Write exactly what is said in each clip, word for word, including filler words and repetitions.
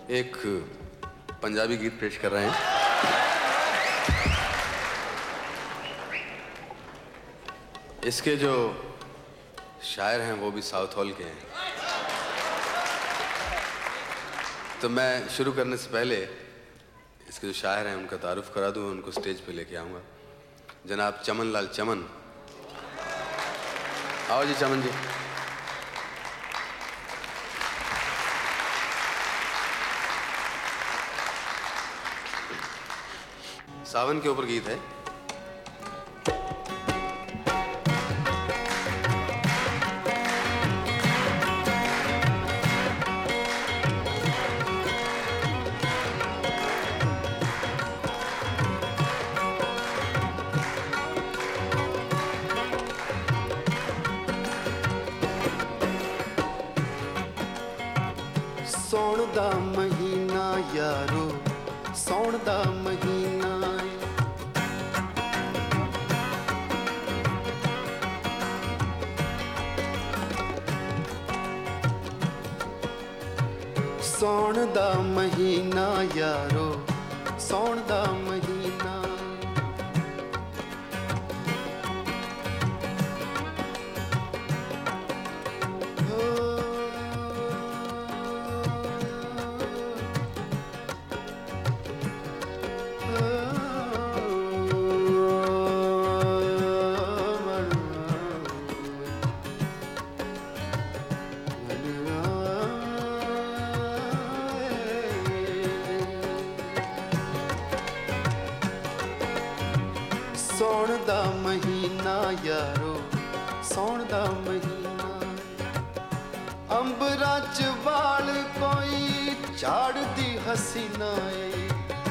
एक पंजाबी गीत पेश कर रहे हैं। इसके जो शायर हैं वो भी साउथ हॉल के हैं। तो मैं शुरू करने से पहले इसके जो शायर हैं उनका तारुफ करा दूं, उनको स्टेज पे लेके आऊँगा। जनाब चमन लाल चमन, आओ जी चमन जी। सावन के ऊपर गीत है। सौण दा महीना यारो, सौण दा महीना सौण दा महीना यारो, सौण दा महीना सौण दा महीना यारो, सौण दा महीना अंबरा च वाल कोई झाड़दी हसीना है।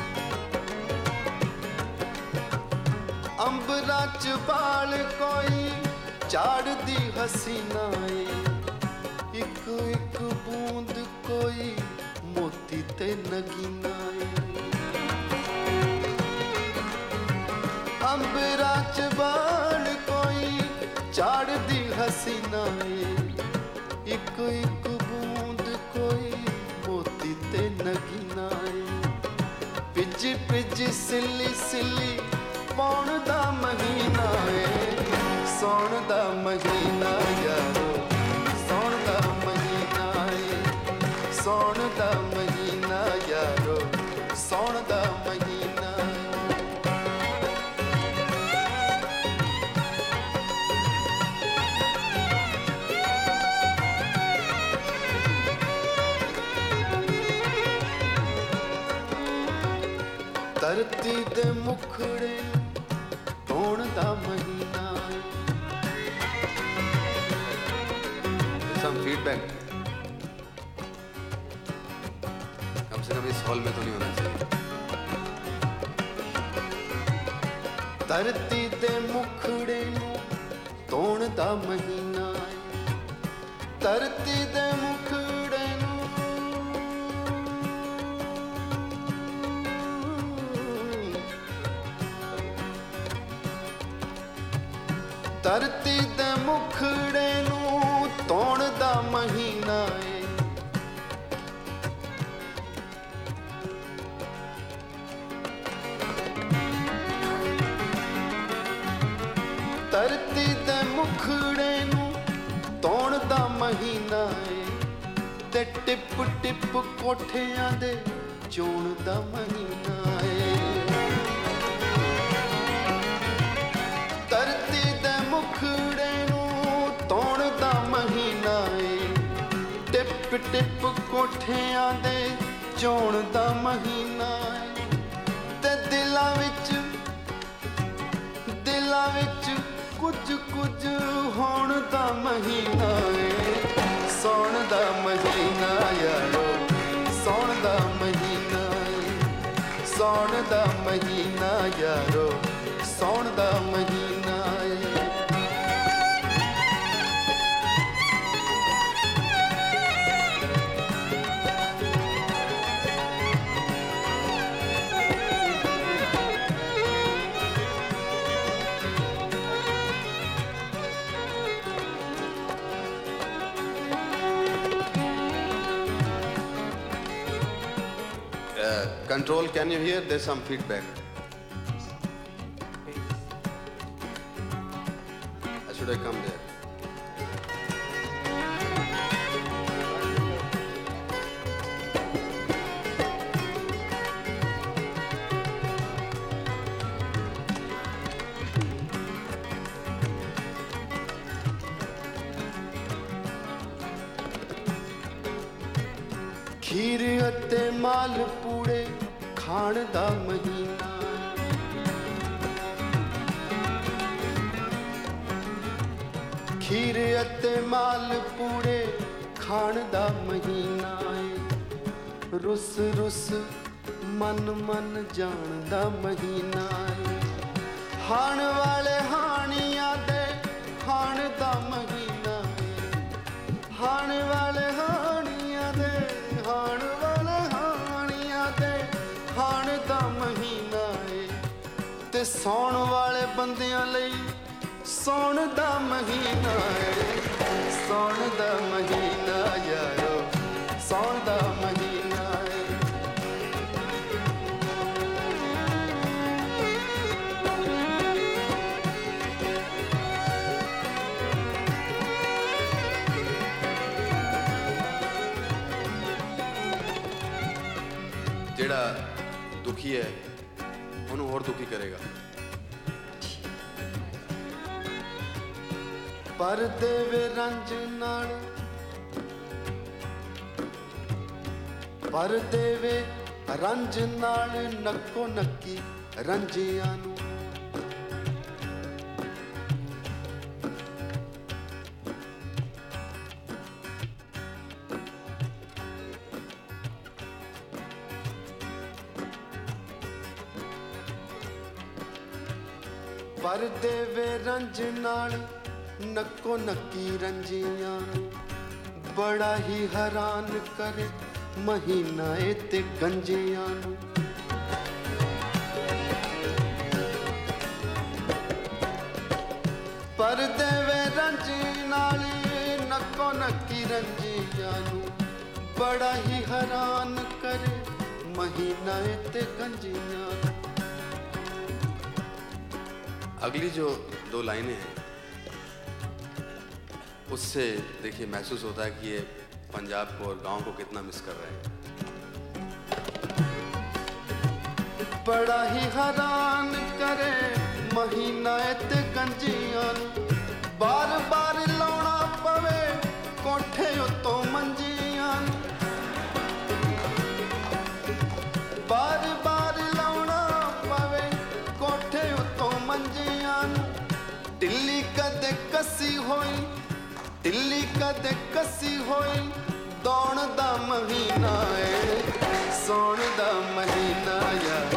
अंबरा च वाल कोई झाड़दी हसीना है। एक एक बूंद कोई मोती ते नगीना है। अंबरा च बाल कोई झाड़दी हसीना है। एक एक बूंद कोई मोती ते नगीना है। पिज पिज सिली सिली पौण दा महीना है। सौण दा महीना यारो, सौण दा महीना है। सौण दा महीना यारो, सौण दा महीना धरती दे मुखड़े धोण दा महीना। सम फीडबैक कम से कम इस हॉल में तो नहीं होना चाहिए। धरती दे मुखड़े धोण दा महीना। धरती दे मुखड़े धरती दे मुखड़े नूं धोण दा महीना है। धरती दे मुखड़े नूं धोण दा महीना है। ते टिप टिप कोठियां दे चोण दा महीना है। धरती दे मुखड़े नूं धोण दा महीना है। टिप टिप कोठियां दे चोण दा महीना है। ते दिलां विच दिलां विच कुछ कुछ होण दा महीना है। सौण दा महीना यारो, सौण दा महीना है। सौण दा महीना यारो, सौण दा महीना है। Control, can you hear? There's some feedback. Should I come there? खीर अते माल पूड़े खाण दा महीना खीर अते माल पूड़े खाण दा महीना है रुस रुस मन मन जान दा महीना है हाण वाले हानिया दे हाण दा महीना है हाण वाले हानिया दे हाण वाले हानिया दे हाण दा महीना है ते सौण वाले बंदियां लई सौण दा महीना है सौण दा महीना यारो सौण दा महीना है जेड़ा दुखी है उन्होंने और दुखी करेगा पर देवे रंज नाल पर देवे रंज नाल नक्को नक्की रंजियां नू पर देवे रंज नाल नक्को नक्की रंजियां बड़ा ही हैरान करे महीना ते गंजियां पर देवे रंज नाल नक्को नक्की रंजियां बड़ा ही हैरान करे महीना ते गंजियां। अगली जो दो लाइनें हैं उससे देखिए महसूस होता है कि ये पंजाब को और गांव को कितना मिस कर रहे हैं। बड़ा ही हैरान करे महीना ते गंजियां बार बार लाउना पवे कोठे उत्तों मंजियां बार बार लाउना पवे कोठे उत्तों मंजियां टिल्ली कदे कसी होई टिल्ली कदे कसी होई दौड़ दा महीना है सौण दा महीना यार